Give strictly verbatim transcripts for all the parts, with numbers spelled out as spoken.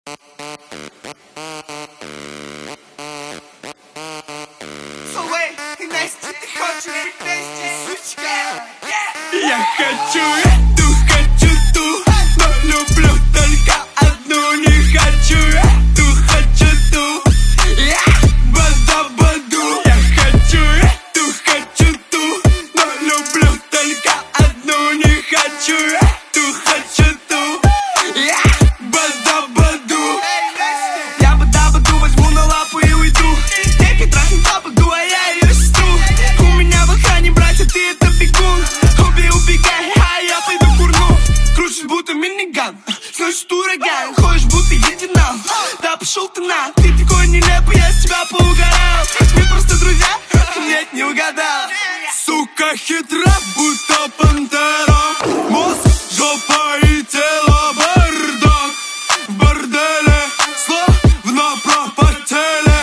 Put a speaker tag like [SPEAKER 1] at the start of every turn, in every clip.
[SPEAKER 1] Я хочу эту, хочу ту, но люблю только одну. Не хочу эту, хочу ту, бада-баду. Я хочу эту, хочу ту, но люблю только одну. Не хочу эту, хочу ту, бада-баду. Я бада-баду возьму на лапу и уйду. Тебе трахнет бабаду, а я ее жду. У меня в охране, братья, ты это бегун. Убегай, а я пойду курну. Крутишь будто миниган, сносит ураган. Ходишь будто единал, да пошел ты на. Ты такой нелепый, я с тебя поугарал. Мы просто друзья? Нет, не угадал. Сука хитра, будто пантера. Мозг, жопа и тело бардак. В борделе, словно пропотели.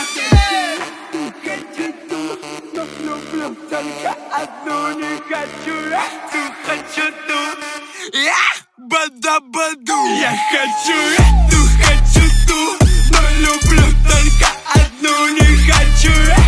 [SPEAKER 1] Но люблю только одну. Не хочу эту, хочу ту, бада-баду. Я хочу эту, хочу ту, но люблю только одну. Не хочу эту.